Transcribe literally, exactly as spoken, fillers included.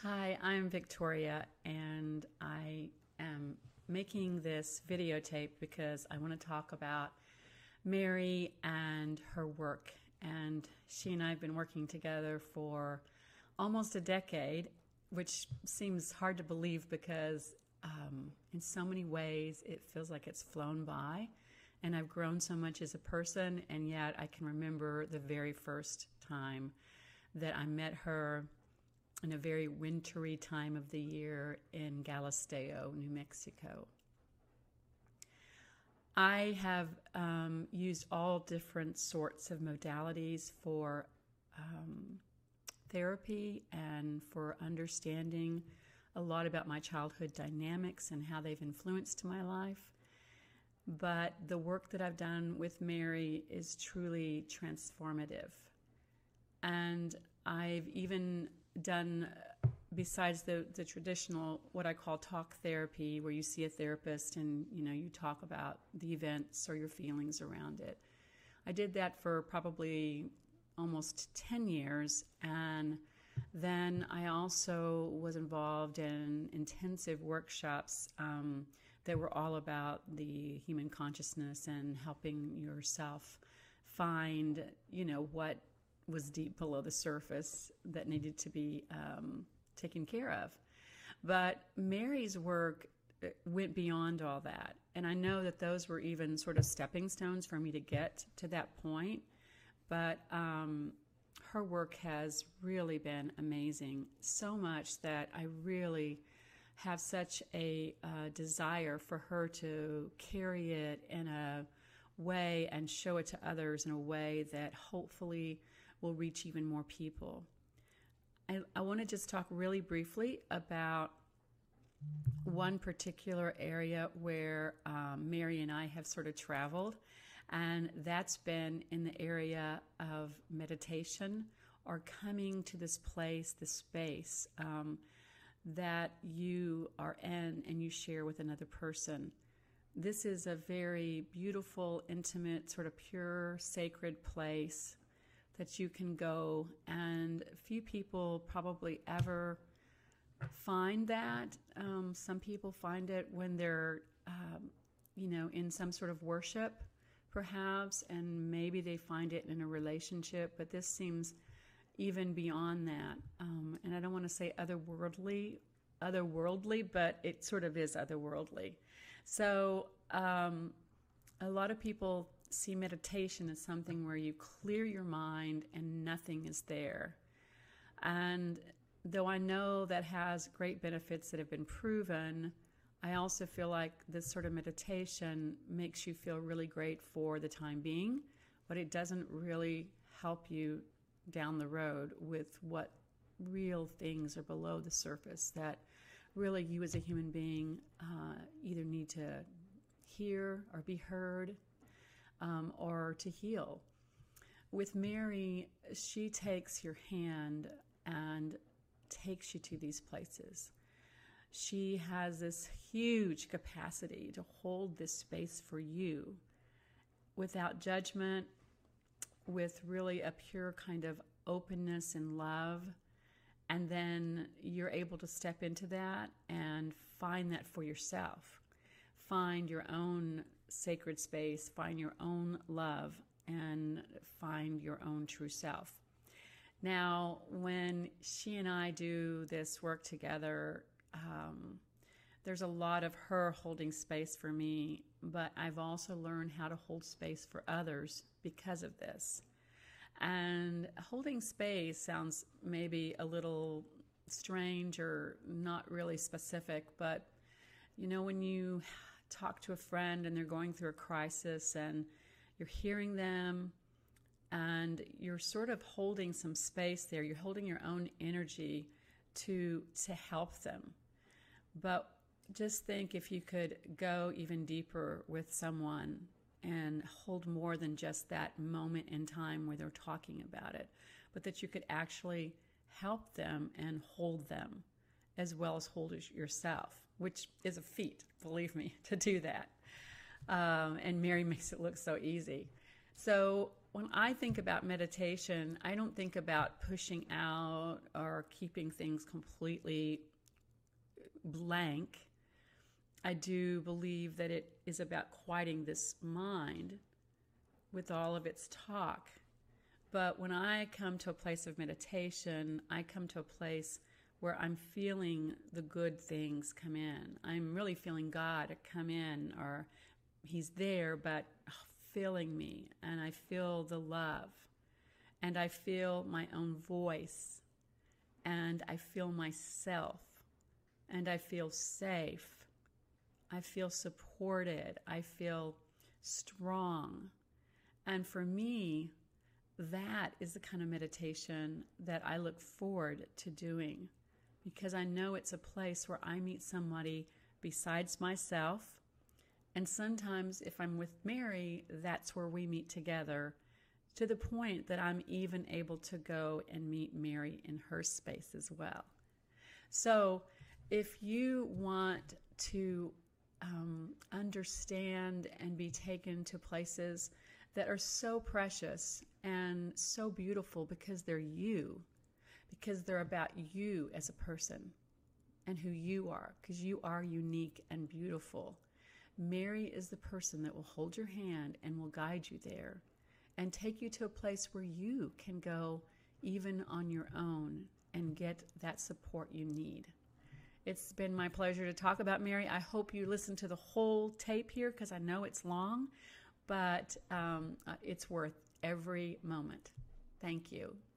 Hi, I'm Victoria, and I am making this videotape because I want to talk about Mary and her work. And she and I have been working together for almost a decade, which seems hard to believe because um, in so many ways it feels like it's flown by. And I've grown so much as a person, and yet I can remember the very first time that I met her in a very wintry time of the year in Galisteo, New Mexico. I have um, used all different sorts of modalities for um, therapy and for understanding a lot about my childhood dynamics and how they've influenced my life. But the work that I've done with Mary is truly transformative. And I've even done, besides the, the traditional, what I call talk therapy, where you see a therapist and, you know, you talk about the events or your feelings around it. I did that for probably almost ten years. And then I also was involved in intensive workshops um, that were all about the human consciousness and helping yourself find, you know, what was deep below the surface that needed to be um, taken care of. But Mary's work went beyond all that. And I know that those were even sort of stepping stones for me to get to that point. But um, her work has really been amazing, so much that I really have such a uh, desire for her to carry it in a way and show it to others in a way that hopefully will reach even more people. I, I want to just talk really briefly about one particular area where um, Mary and I have sort of traveled, and that's been in the area of meditation or coming to this place, this space um, that you are in and you share with another person. This is a very beautiful, intimate, sort of pure, sacred place that you can go, and few people probably ever find that. Um, some people find it when they're, um, you know, in some sort of worship, perhaps, and maybe they find it in a relationship, but this seems even beyond that. Um, and I don't want to say otherworldly, otherworldly, but it sort of is otherworldly. So um, a lot of people see meditation as something where you clear your mind and nothing is there. And though I know that has great benefits that have been proven, I also feel like this sort of meditation makes you feel really great for the time being, but it doesn't really help you down the road with what real things are below the surface that really you as a human being uh, either need to hear or be heard. Um, or to heal. With Mary, she takes your hand and takes you to these places. She has this huge capacity to hold this space for you without judgment, with really a pure kind of openness and love. And then you're able to step into that and find that for yourself. Find your own sacred space, find your own love, and find your own true self. Now, when she and I do this work together, um, there's a lot of her holding space for me, but I've also learned how to hold space for others because of this. And holding space sounds maybe a little strange or not really specific, but you know, when you talk to a friend and they're going through a crisis and you're hearing them and you're sort of holding some space there, you're holding your own energy to to help them. But just think if you could go even deeper with someone and hold more than just that moment in time where they're talking about it, but that you could actually help them and hold them as well as hold yourself, which is a feat, believe me, to do that. Um, and Mary makes it look so easy. So when I think about meditation, I don't think about pushing out or keeping things completely blank. I do believe that it is about quieting this mind with all of its talk. But when I come to a place of meditation, I come to a place where I'm feeling the good things come in. I'm really feeling God come in, or He's there, but filling me, and I feel the love, and I feel my own voice, and I feel myself, and I feel safe. I feel supported. I feel strong. And for me, that is the kind of meditation that I look forward to doing, because I know it's a place where I meet somebody besides myself. And sometimes if I'm with Mary, that's where we meet together, to the point that I'm even able to go and meet Mary in her space as well. So if you want to um, understand and be taken to places that are so precious and so beautiful because they're you, because they're about you as a person and who you are, because you are unique and beautiful, Mary is the person that will hold your hand and will guide you there and take you to a place where you can go even on your own and get that support you need. It's been my pleasure to talk about Mary. I hope you listen to the whole tape here, because I know it's long, but um, it's worth every moment. Thank you.